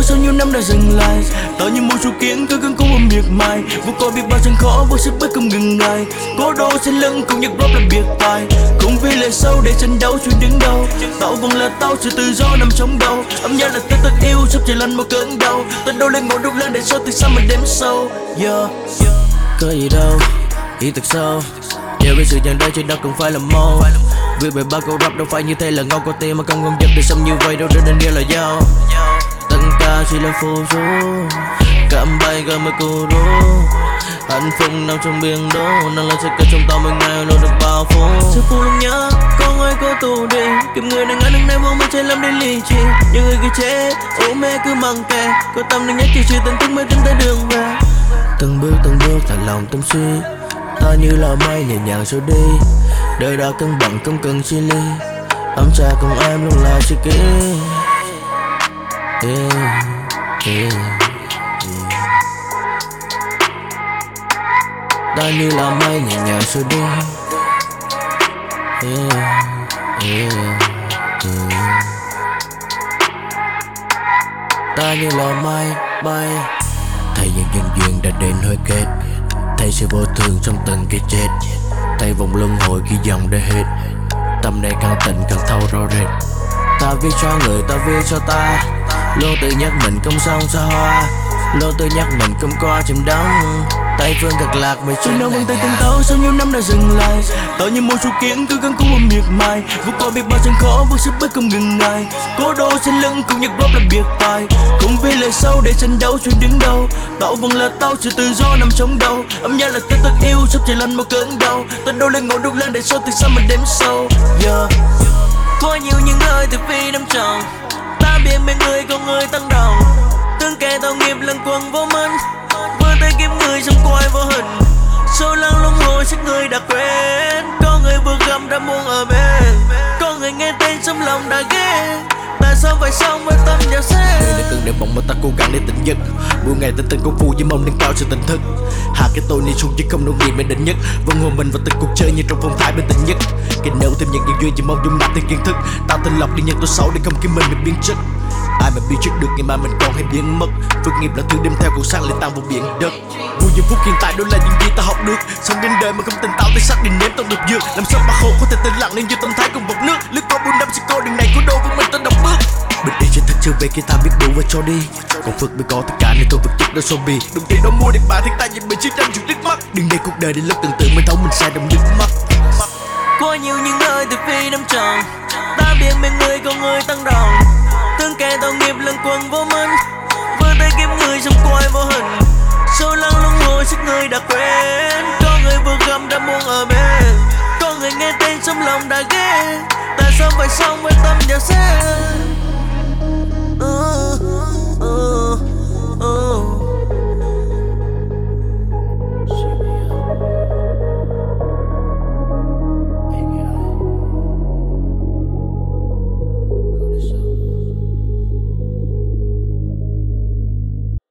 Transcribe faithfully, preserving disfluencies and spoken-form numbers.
đau sau nhiều năm đã dừng lại. Tạo như một sự kiện cứ gắng cố mà miệt mài. Vượt qua biết bao gian khó với sức bức không ngừng ngày. Cố đô trên lưng cùng nhật rock là biệt tài. Cùng vì lệ sâu để tranh đấu chuyên đứng đầu. Tao vẫn là tao, sự tự do nằm trong đầu. Âm nhạc là tất tất yêu sắp trở lên một cơn đau. Tao đâu lên ngồi đục lên để sao từ xa mà đếm sâu. Yeah. Có gì đâu, ý thật sâu. Nhờ với sự nhận đây trên đó cũng phải là mâu. Vì bài ba câu rap đâu phải như thế là ngâu. Có tim mà không ngâm dập để sống như vậy đâu để nên nghĩa là dao. Tất cả chỉ là phù du. Cảm bay gần mới cô đô. Hạnh phúc nằm trong biển đô. Năng là tất cả trong tao mình ngày luôn được bao phủ. Sự phụ lòng nhớ, có người có tù đi. Kiếm người đang ngã đứng này vô mình chơi làm để ly chi. Những người cứ chế, ố mê cứ măng kè. Có tâm đừng nhắc chỉ sự tình thức mới tìm tới đường về. Từng bước từng bước thật lòng tâm suy. Ta như là mây nhẹ nhàng trôi đi. Đời đã cân bằng không cần chia ly. Ấm trà cùng em luôn là tri kỷ. Yeah, yeah, yeah. Ta như là mây nhẹ nhàng trôi đi. Yeah, yeah, yeah. Ta như là mây bay. Thầy những nhân duyên đã đến hơi kết. Thầy sự vô thường trong từng cái chết. Thầy vòng luân hồi khi dòng đã hết. Tâm này càng tịnh càng thâu rõ rệt. Ta viết cho người, ta viết cho ta. Luôn tự nhắc mình không xong xa hoa. Luôn tự nhắc mình không qua chìm đắm. Tay phương gạt lạc về trên đâu vân tay từng tao sau nhiều năm đã dừng lại. Tao như một sự kiện cứ gắng cố mà miệt mài. Vượt qua biết bao gian khó với sức bức không ngừng ngày. Cố đô trên lưng cùng nhật rock là biệt tài. Cùng vì lệ sâu để tranh đấu chuyên đứng đầu. Tao vẫn là tao, sự tự do nằm trong đầu. Âm nhạc là tất tất yêu sắp trở lên một cơn đau. Tao đâu lên ngồi đục lên để sao từ xa mà đếm sâu. Yeah. Có nhiều những lời từ phi đâm tròn. Ta biết mấy người con người tăng đầu. Từng kẻ tao nghiệp lần quần vô minh. Vừa tay kiếm người trong quay vô hình. Số lần luân hồi sức người đã quen. Có người vừa gặp đã muốn ở bên. Có người nghe tên trong lòng đã ghét. Tại sao phải sống với tâm nhỏ xe. Người đã cần để bóng mà ta cố gắng để tỉnh giấc. Buổi ngày ta từng công phu với mong nâng cao sự tỉnh thức. Hạ cái tôi đi xuống chứ không nông nghiệp bên đỉnh nhất. Vẫn hồn mình vào từng cuộc chơi như trong phong thái bên tỉnh nhất. Kể nấu thêm những nhân duyên chỉ mong dung nạp thêm kiến thức. Tao tên lọc đi nhận tôi xấu để không kiếm mình bị biến chất. Ai mà biết trước được ngày mai mình còn hay biến mất. Phước nghiệp là thứ đem theo cuộc sáng lên tan vào biển đất. Vui giây phút hiện tại đó là những gì ta học được. Sống đến đời mà không tỉnh táo tới xác định nếm tao được dược. Làm sao mà khổ có thể tĩnh lặng nên như tâm thái cùng bọt nước. Lướt qua buồn đâm sẽ có đường này của đô với mình ta đọc bước. Bình yên trên thật chưa về khi ta biết đủ và cho đi. Còn Phước mới có tất cả nên tôi vật chất đã so bì. Đồng tiền đó mua được bà thiên tai nhìn mình chiến tranh chịu nước mắt. Đừng để cuộc đời đến lúc tưởng tượng mới thấu mình sai đồng nước mắt. Có nhiều những lời từ phi đâm tròn. Ta biết mấy người có người tăng đồng. Từng kẻ tao nghiệp lần quần vô minh. Vừa tay kiếm người trong quay vô hình. Số lần luân hồi sức người đã quen. Có người vừa gặp đã muốn ở bên. Có người nghe tên trong lòng đã ghét. Tại sao phải sống với tâm nhỏ xe.